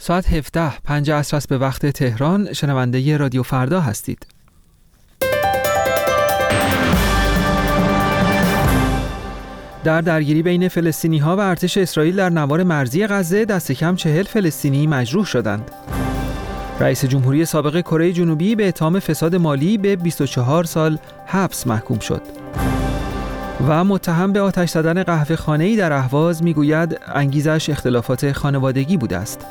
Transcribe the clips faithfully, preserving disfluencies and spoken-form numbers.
ساعت هفده پنج عصر است به وقت تهران. شنونده رادیو فردا هستید. در درگیری بین فلسطینی‌ها و ارتش اسرائیل در نوار مرزی غزه دست کم چهل فلسطینی مجروح شدند. رئیس جمهوری سابق کره جنوبی به اتهام فساد مالی به بیست و چهار سال حبس محکوم شد. و متهم به آتش زدن قهوه‌خانه‌ای در اهواز میگوید انگیزش اختلافات خانوادگی بوده است.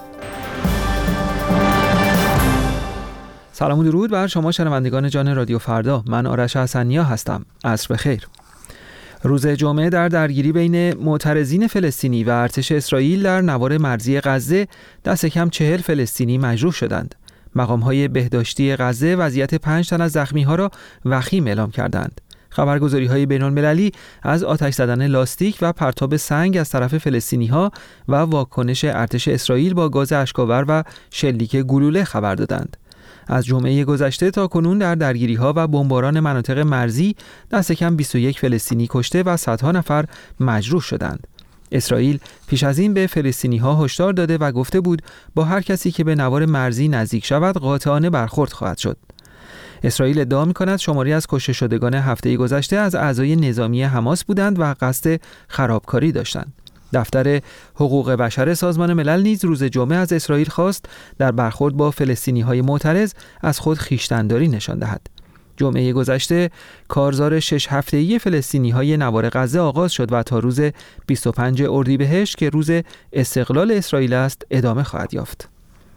سلام و درود بر شما شنوندگان جان رادیو فردا. من آرش حسنیا هستم. عصر بخیر. روز جمعه در درگیری بین معترضین فلسطینی و ارتش اسرائیل در نوار مرزی غزه دست کم چهل فلسطینی مجروح شدند. مقام‌های بهداشتی غزه وضعیت پنج تن از زخمی‌ها را وخیم اعلام کردند. خبرگزاری‌های بین‌المللی از آتش زدن لاستیک و پرتاب سنگ از طرف فلسطینی‌ها و واکنش ارتش اسرائیل با گاز اشک‌آور و شلیک گلوله خبر دادند. از جمعه گذشته تا کنون در درگیری‌ها و بمباران مناطق مرزی دست کم بیست و یک فلسطینی کشته و صدها نفر مجروح شدند. اسرائیل پیش از این به فلسطینی‌ها هشدار داده و گفته بود با هر کسی که به نوار مرزی نزدیک شود قاطعانه برخورد خواهد شد. اسرائیل ادعا می‌کند شماری از کشته شدگان هفته گذشته از اعضای نظامی حماس بودند و قصد خرابکاری داشتند. دفتر حقوق بشر سازمان ملل نیز روز جمعه از اسرائیل خواست در برخورد با فلسطینی‌های معترض از خود خویشتن‌داری نشان دهد. جمعه گذشته کارزار شش هفته‌ای فلسطینی‌های نوار غزه آغاز شد و تا روز بیست و پنجم اردیبهشت که روز استقلال اسرائیل است ادامه خواهد یافت.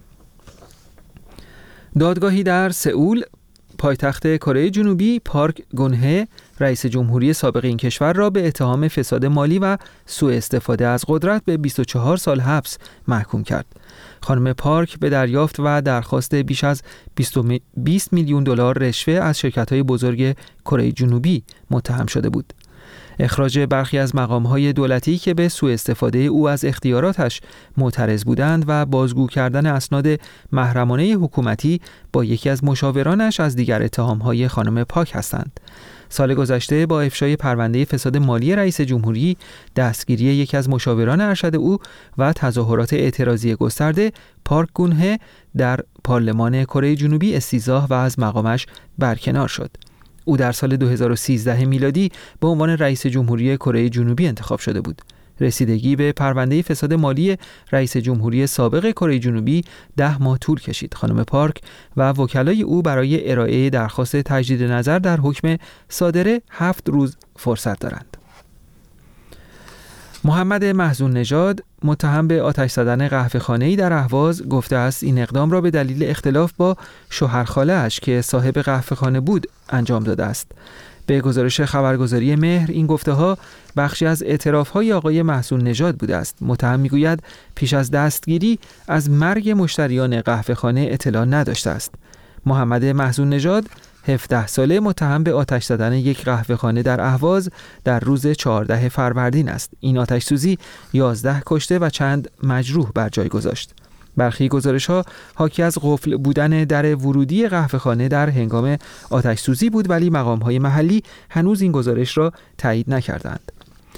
دادگاهی در سئول پایتخت کره جنوبی پارک گونه رئیس جمهوری سابق این کشور را به اتهام فساد مالی و سوء استفاده از قدرت به بیست و چهار سال حبس محکوم کرد. خانم پارک به دریافت و درخواست بیش از بیست میلیون دلار رشوه از شرکت‌های بزرگ کره جنوبی متهم شده بود. اخراج برخی از مقام‌های دولتی که به سوء استفاده او از اختیاراتش معترض بودند و بازگو کردن اسناد محرمانه حکومتی با یکی از مشاورانش از دیگر اتهام‌های خانم پاک هستند. سال گذشته با افشای پرونده فساد مالی رئیس جمهوری، دستگیری یکی از مشاوران ارشد او و تظاهرات اعتراضی گسترده، پارک گونه در پارلمان کره جنوبی استیضاح و از مقامش برکنار شد. او در سال دو هزار و سیزده میلادی به عنوان رئیس جمهوری کره جنوبی انتخاب شده بود. رسیدگی به پرونده فساد مالی رئیس جمهوری سابق کره جنوبی ده ماه طول کشید. خانم پارک و وکلای او برای ارائه درخواست تجدید نظر در حکم صادره هفت روز فرصت دارند. محمد محزون نژاد متهم به آتش زدن قهوه‌خانه‌ای در اهواز گفته است این اقدام را به دلیل اختلاف با شوهر خاله‌اش که صاحب قهوه‌خانه بود انجام داده است. به گزارش خبرگزاری مهر این گفته‌ها بخشی از اعتراف‌های آقای محزون نژاد بوده است. متهم می‌گوید پیش از دستگیری از مرگ مشتریان قهوه‌خانه اطلاع نداشته است. محمد محزون نژاد هفده ساله متهم به آتش زدن یک قهوه‌خانه در اهواز در روز چهاردهم فروردین است. این آتش سوزی یازده کشته و چند مجروح بر جای گذاشت. برخی گزارش‌ها حاکی از قفل بودن در ورودی قهوه‌خانه در هنگام آتش سوزی بود، ولی مقام‌های محلی هنوز این گزارش را تایید نکردند.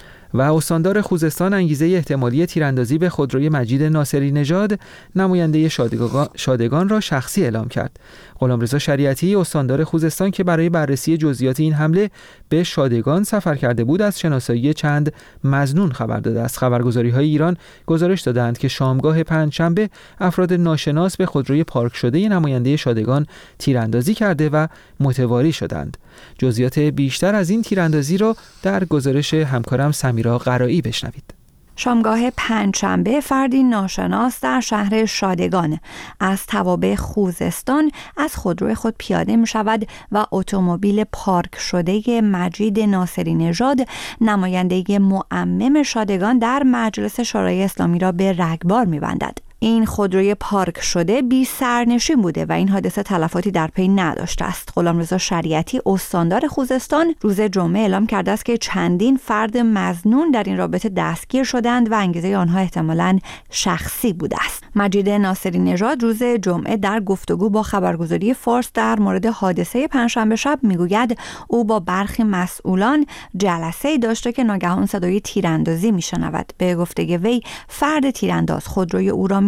و استاندار خوزستان انگیزه احتمالی تیراندازی به خودروی مجید ناصری نژاد نماینده شادگان را شخصی اعلام کرد. غلامرضا شریعتی استاندار خوزستان که برای بررسی جزئیات این حمله به شادگان سفر کرده بود از شناسایی چند مظنون خبر داده است. خبرگزاری‌های ایران گزارش دادند که شامگاه پنجشنبه افراد ناشناس به خودروی پارک شده نماینده شادگان تیراندازی کرده و متواری شدند. جزئیات بیشتر از این تیراندازی را در گزارش همکارم سمیرا قرایی بشنوید. شامگاه پنجشنبه فردی ناشناس در شهر شادگان از توابع خوزستان از خودروی خود پیاده می شود و اتومبیل پارک شده مجید ناصری نژاد نماینده معمم شادگان در مجلس شورای اسلامی را به رگبار می بندد. این خودروی پارک شده بی سرنشین بوده و این حادثه تلفاتی در پی نداشته است. غلامرضا شریعتی استاندار خوزستان روز جمعه اعلام کرده است که چندین فرد مظنون در این رابطه دستگیر شدند و انگیزه آنها احتمالاً شخصی بوده است. مجید ناصری نژاد روز جمعه در گفتگو با خبرگزاری فارس در مورد حادثه پنجشنبه شب میگوید او با برخی مسئولان جلسه‌ای داشته که ناگهان صدای تیراندازی میشنود. به گفته وی فرد تیرانداز خودروی او را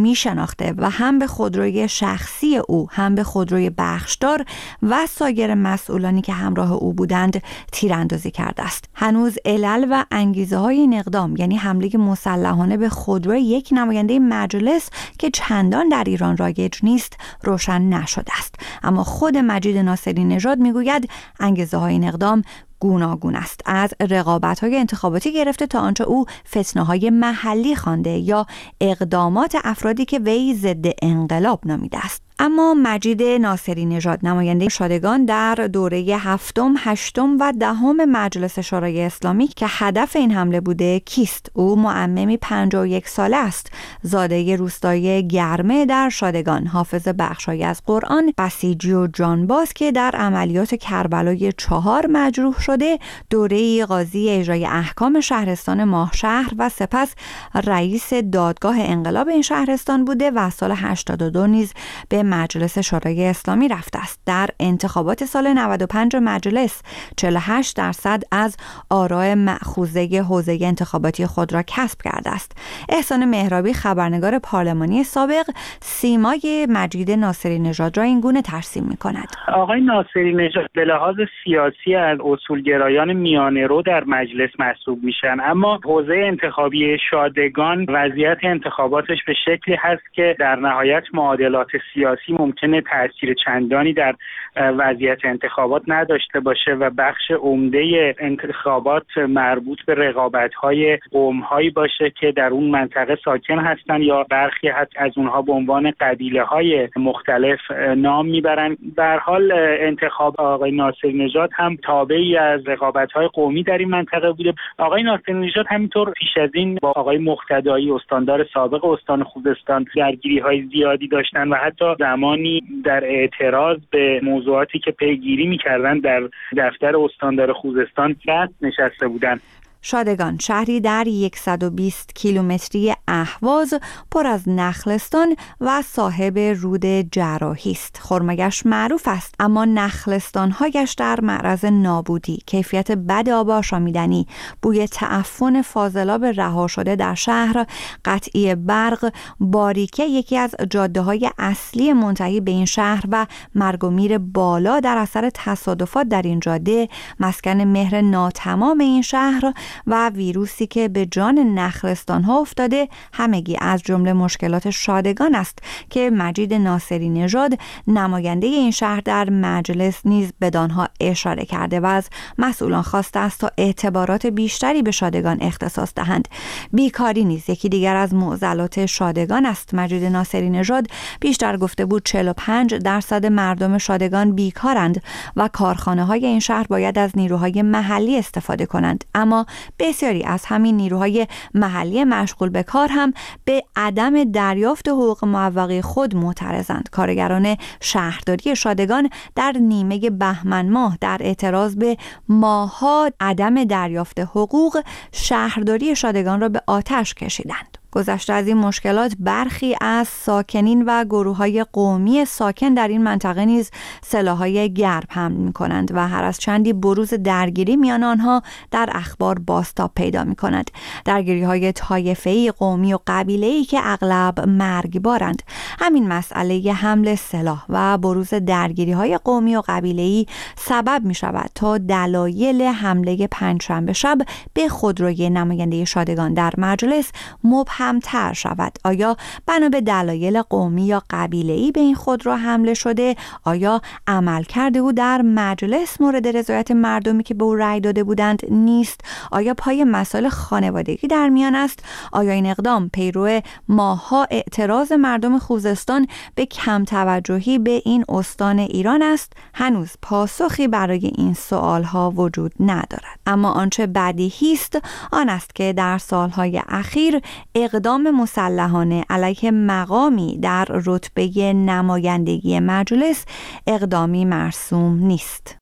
می شناخته و هم به خودروی شخصی او هم به خودروی بخشدار و سایر مسئولانی که همراه او بودند تیراندازی کرده است. هنوز علل و انگیزه های این اقدام، یعنی حمله مسلحانه به خودروی یک نماینده مجلس که چندان در ایران رایج نیست، روشن نشده است. اما خود مجید ناصری نژاد میگوید انگیزه های این اقدام گوناگون است، از رقابت‌های انتخاباتی گرفته تا آنچه او فتنه‌های محلی خوانده یا اقدامات افرادی که وی ضد انقلاب نامیده است. اما مجید ناصری نژاد نماینده شادگان در دوره هفتم، هشتم و دهم مجلس شورای اسلامی که هدف این حمله بوده کیست؟ او معممی پنجاه و یک ساله است، زاده روستای گرمه در شادگان، حافظ بخشایی از قرآن، بسیجی و جانباز که در عملیات کربلای چهار مجروح شده، دوره قاضی اجرای احکام شهرستان ماهشهر و سپس رئیس دادگاه انقلاب این شهرستان بوده و سال هشتاد و دو نیز به مجلس شورای اسلامی رفته است. در انتخابات سال نود و پنج مجلس چهل و هشت درصد از آراء مأخوذه حوزه انتخاباتی خود را کسب کرده است. احسان مهرابی خبرنگار پارلمانی سابق سیمای مجید ناصری نژاد را این گونه ترسیم می‌کند. آقای ناصری نژاد به لحاظ سیاسی از اصولگرایان میانه رو در مجلس محسوب میشن، اما حوزه انتخابی شادگان وضعیت انتخاباتش به شکلی هست که در نهایت معادلات سیاسی ممکنه تأثیر چندانی در وضعیت انتخابات نداشته باشه و بخش عمده انتخابات مربوط به رقابت‌های قوم‌هایی باشه که در اون منطقه ساکن هستن یا برخی از اونها به عنوان قبیله‌های مختلف نام میبرن. به هر حال انتخاب آقای ناصری نژاد هم تابعی از رقابت‌های قومی در این منطقه بوده. آقای ناصری نژاد همینطور پیش از این با آقای مقتدایی استاندار سابق استان خوزستان درگیری‌های زیادی داشتن و حتی زمانی در اعتراض به موضوعاتی که پیگیری می‌کردن در دفتر استاندار خوزستان دست نشسته بودند. شادگان شهری در صد و بیست کیلومتری اهواز پر از نخلستان و صاحب رود جراحی است. خرمگش معروف است، اما نخلستان‌هایش در معرض نابودی، کیفیت بد آب آشامیدنی، بوی تعفن فاضلاب رها شده در شهر، قطعی برق، باریکه یکی از جاده‌های اصلی منتهی به این شهر و مرگ و میر بالا در اثر تصادفات در این جاده، مسکن مهر ناتمام این شهر و ویروسی که به جان نخلستان ها افتاده، همگی از جمله مشکلات شادگان است که مجید ناصری نژاد نماینده این شهر در مجلس نیز بدانها اشاره کرده و از مسئولان خواسته است تا اعتبارات بیشتری به شادگان اختصاص دهند. بیکاری نیز یکی دیگر از معضلات شادگان است. مجید ناصری نژاد بیشتر گفته بود چهل و پنج درصد مردم شادگان بیکارند و کارخانه های این شهر باید از نیروهای محلی استفاده کنند، اما بسیاری از همین نیروهای محلی مشغول به کار هم به عدم دریافت حقوق معوقه خود معترضند. کارگران شهرداری شادگان در نیمه بهمن ماه در اعتراض به ماه‌ها عدم دریافت حقوق شهرداری شادگان را به آتش کشیدند. گذشته از این مشکلات، برخی از ساکنین و گروه‌های قومی ساکن در این منطقه نیز سلاح‌های گرم حمل می‌کنند و هر از چندی بروز درگیری میان آنها در اخبار بازتاب پیدا می‌کند. درگیری‌های طایفه‌ای، قومی و قبیله‌ای که اغلب مرگبارند. همین مسئله حمل سلاح و بروز درگیری‌های قومی و قبیله‌ای سبب می‌شود تا دلایل حمله پنجشنبه شب به خودروی نماینده شادگان در مجلس مبهم همتر شود. آیا بنا به دلایل قومی یا قبیله‌ای به این خودرو حمله شده؟ آیا عمل کرده او در مجلس مورد رضایت مردمی که به او رأی داده بودند نیست؟ آیا پای مسائل خانوادگی در میان است؟ آیا این اقدام پیرو ماها اعتراض مردم خوزستان به کم توجهی به این استان ایران است؟ هنوز پاسخی برای این سوالها وجود ندارد. اما آنچه بدیهی است آن است که در سالهای اخیر اقدام مسلحانه علیه مقامی در رتبه نمایندگی مجلس اقدامی مرسوم نیست.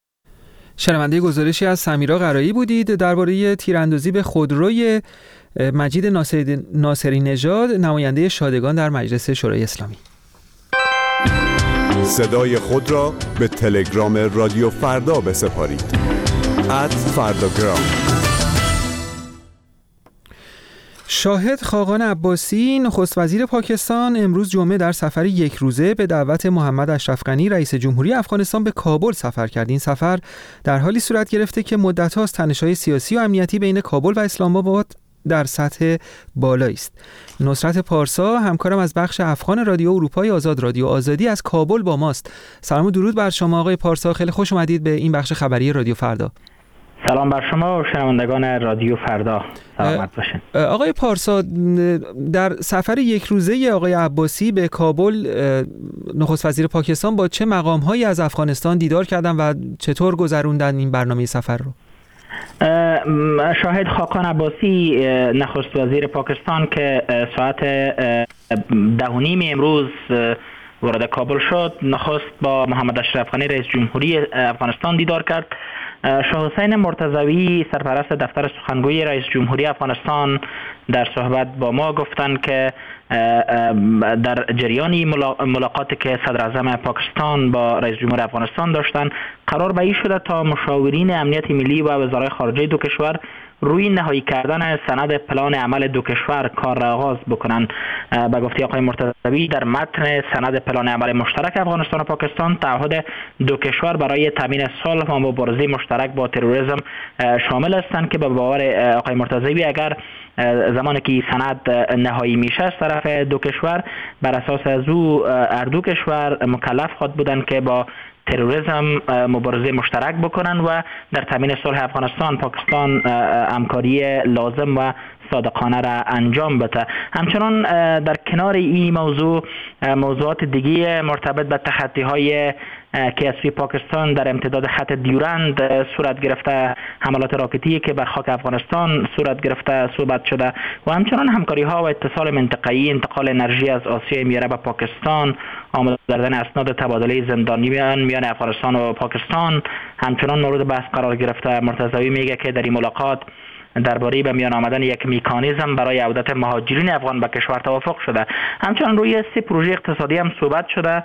شنونده گزارشی از سمیرا قرایی بودید درباره تیراندازی به خودروی مجید ناصری, ناصری نژاد نماینده شادگان در مجلس شورای اسلامی. صدای خود را به تلگرام رادیو فردا بسپارید. ات فرداگرام. شاهد خاقان عباسی نخست وزیر پاکستان امروز جمعه در سفری یک روزه به دعوت محمد اشرف غنی رئیس جمهوری افغانستان به کابل سفر کرد. این سفر در حالی صورت گرفته که مدت‌هاست تنش‌های سیاسی و امنیتی بین کابل و اسلام آباد در سطح بالایی است. نصرت پارسا همکارم از بخش افغان رادیو اروپای آزاد رادیو آزادی از کابل با ماست. سلام و درود بر شما آقای پارسا، خیلی خوش اومدید به این بخش خبری رادیو فردا. سلام بر شما و شنوندگان رادیو فردا، سلامت باشین. آقای پارسا، در سفر یک روزه آقای عباسی به کابل نخست وزیر پاکستان با چه مقام‌هایی از افغانستان دیدار کردن و چطور گذروندن این برنامه سفر رو؟ شاهد خاقان عباسی نخست وزیر پاکستان که ساعت ده و نیم امروز وارد کابل شد، نخست با محمد اشرف غنی رئیس جمهوری افغانستان دیدار کرد. شاه حسین مرتضوی سرپرست دفتر سخنگوی رئیس جمهوری افغانستان در صحبت با ما گفتند که در جریان ملاقاتی که صدر اعظم پاکستان با رئیس جمهوری افغانستان داشتند، قرار به این شده تا مشاورین امنیت ملی و وزرای خارجه دو کشور روی نهایی کردن سند پلان عمل دو کشور کار را آغاز بکنند. به گفته آقای مرتضوی در متن سند پلان عمل مشترک افغانستان و پاکستان تعهد دو کشور برای تامین صلح و مبارزه مشترک با تروریسم شامل هستند که به باور آقای مرتضوی اگر زمانی که سند نهایی میشه از طرف دو کشور، بر اساس از او هر دو کشور مکلف خواهد بودند که با تروریسم مبارزه مشترک بکنن و در تامین صلح افغانستان پاکستان همکاری لازم و صادقانه را انجام بده. همچنان در کنار این موضوع موضوعات دیگه مرتبط به تخطی های که از سوی پاکستان در امتداد خط دیورند صورت گرفته، حملات راکتی که بر خاک افغانستان صورت گرفته صحبت شده و همچنان همکاری ها و اتصال منطقه‌ای، انتقال انرژی از آسیای میانه به پاکستان، آماده کردن اسناد تبادله زندانیان میان افغانستان و پاکستان همچنان مورد بحث قرار گرفته. مرتضوی میگه که در این ملاقات درباره به میان آمدن یک مکانیزم برای عودت مهاجرین افغان به کشور توافق شده. همچنان روی سه پروژه اقتصادی هم صحبت شده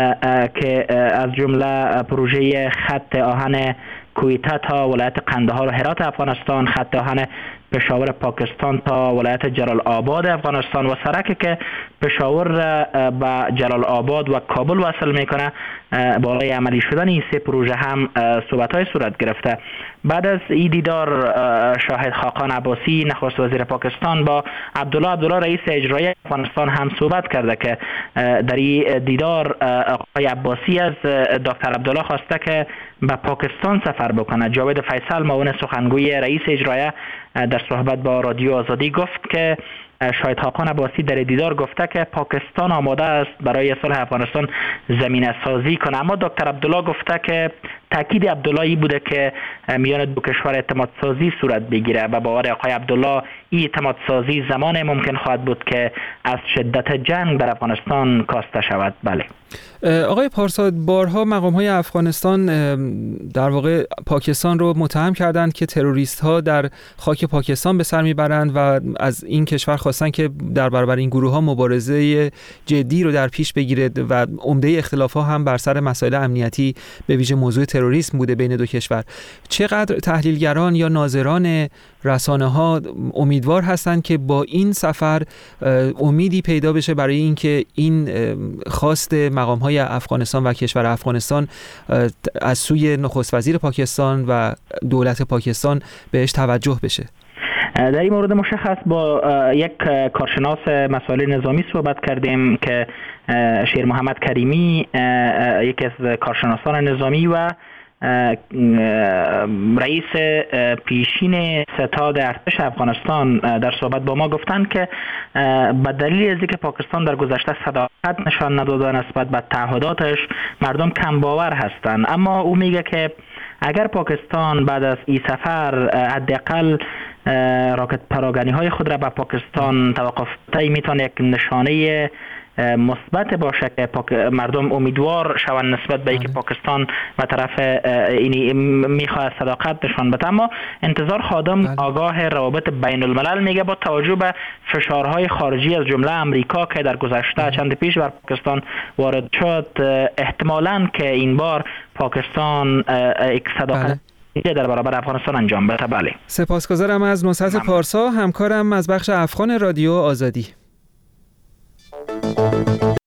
که از جمله پروژه خط آهن کویته تا ولایت قندهار و هرات افغانستان، خط آهن پشاور پاکستان تا ولایت جلال آباد افغانستان و سرکی که پشاور به جلال آباد و کابل وصل میکنه، بالای عملی شدن این سه پروژه هم صحبت‌های صورت گرفته. بعد از این دیدار شاهد خاقان عباسی نخست وزیر پاکستان با عبدالله عبدالله رئیس اجرایی افغانستان هم صحبت کرده که در این دیدار آقای عباسی از دکتر عبدالله خواسته که به پاکستان سفر بکنه. جاوید فیصل معاون سخنگوی رئیس اجرایی در صحبت با رادیو آزادی گفت که شاهد خاقان عباسی در دیدار گفته که پاکستان آماده است برای صلح افغانستان زمینه سازی کنه، اما دکتر عبدالله گفته که تاکید عبدالله ای بوده که میان دو کشور اعتماد سازی صورت بگیره و باور آقای عبدالله این اعتماد سازی زمان ممکن خواهد بود که از شدت جنگ در افغانستان کاسته شود. بله آقای پارسا، بارها مقام‌های افغانستان در واقع پاکستان رو متهم کردند که تروریست ها در خاک پاکستان به سر میبرند و از این کشور خواستن که در برابر این گروه ها مبارزه جدی رو در پیش بگیره و عمده اختلاف ها هم بر سر مسائل امنیتی به ویژه موضوع تروریسم بوده بین دو کشور. چقدر تحلیلگران یا ناظران رسانه ها امیدوار هستند که با این سفر امیدی پیدا بشه برای اینکه این خواست مقام‌های افغانستان و کشور افغانستان از سوی نخست وزیر پاکستان و دولت پاکستان بهش توجه بشه؟ در این مورد مشخص با یک کارشناس مسائل نظامی صحبت کردیم که شیر محمد کریمی، یکی از کارشناسان نظامی و رئیس پیشین ستاد ارتش افغانستان در صحبت با ما گفتند که به دلیل از اینکه پاکستان در گذشته صداقت نشان نداده نسبت به تعهداتش، مردم کم باور هستند. اما او میگه که اگر پاکستان بعد از این سفر حداقل راکت پراگنی های خود را به پاکستان توقف بده، میتونه یک نشانه مثبت باشه که مردم امیدوار شوند نسبت به اینکه پاکستان و طرف اینی میخواد صداقت نشان بده. اما انتظار خادم آگاه روابط بین الملل میگه با توجه به فشارهای خارجی از جمله امریکا که در گذشته چند پیش بر پاکستان وارد شد، احتمالاً که این بار پاکستان یک صداقت در برابر افغانستان انجام بده. بله. سپاسگزارم از نصرت پارسا، همکارم از بخش افغان رادیو آزادی.